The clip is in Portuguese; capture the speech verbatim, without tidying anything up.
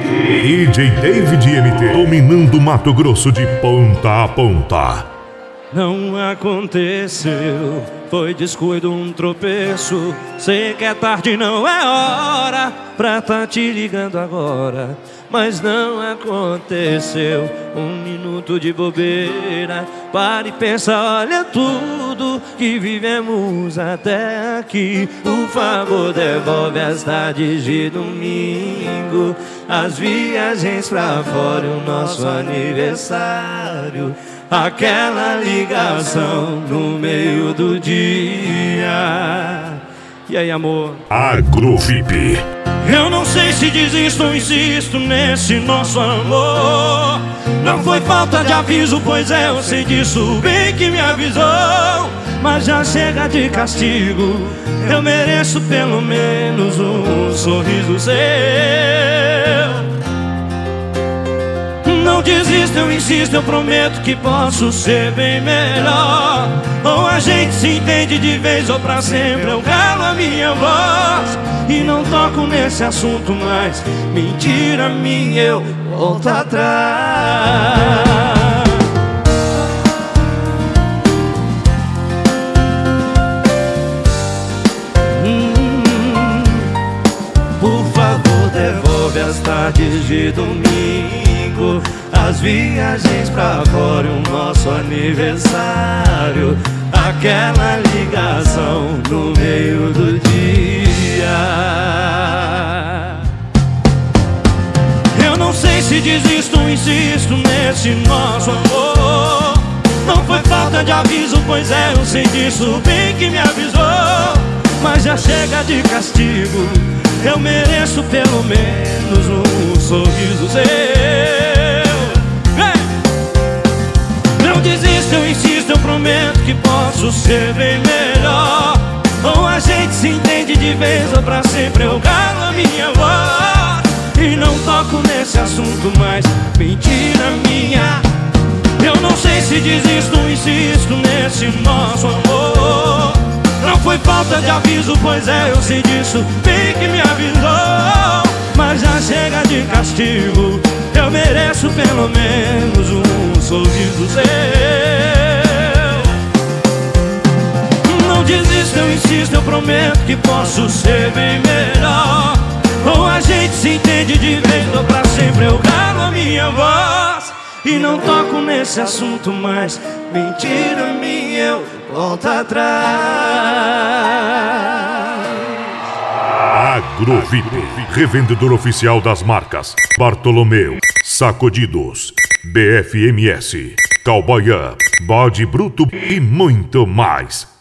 D J David M T, dominando Mato Grosso de ponta a ponta. Não aconteceu, foi descuido, um tropeço. Sei que é tarde, não é hora pra tá te ligando agora. Mas não aconteceu, um minuto de bobeira. Para e pensa, olha tudo que vivemos até aqui. Por favor, devolve as tardes de domingo, as viagens pra fora, o nosso aniversário, aquela ligação no meio do dia. E aí, amor? Agrovip. Eu não sei se desisto ou insisto nesse nosso amor. Não foi falta de aviso, pois é, eu sei disso, bem que me avisou. Mas já chega de castigo, eu mereço pelo menos um sorriso seu. Não desisto, eu insisto, eu prometo que posso ser bem melhor. Ou a gente se entende de vez ou pra sempre, eu calo a minha voz e não toco nesse assunto mais. Mentira minha, eu volto atrás. hum, Por favor, devolve as tardes de domingo, as viagens pra fora, o nosso aniversário, aquela ligação no meio do dia. Eu não sei se desisto ou insisto nesse nosso amor. Não foi falta de aviso, pois é, eu sei disso, bem que me avisou. Mas já chega de castigo, eu mereço pelo menos um sorriso seu. Não desisto, eu insisto, eu prometo que posso ser bem melhor. Ou a gente se entende de vez ou pra sempre, eu calo a minha voz e não toco nesse assunto mais. Mentira minha, eu não sei se desisto ou insisto nesse nosso amor. Não foi falta de aviso, pois é, eu sei disso, bem que me avisou. Mas já chega de castigo, eu mereço pelo menos um sorriso seu. Não desisto, eu insisto, eu prometo que posso ser bem melhor. Ou a gente se entende de vez ou pra sempre, eu calo a minha voz e não toco nesse assunto mais. Mentira minha, eu volto atrás. Agrovip, revendedor oficial das marcas Bartolomeu, Sacudidos, B F M S, Cowboy Up, Bode Bruto e muito mais.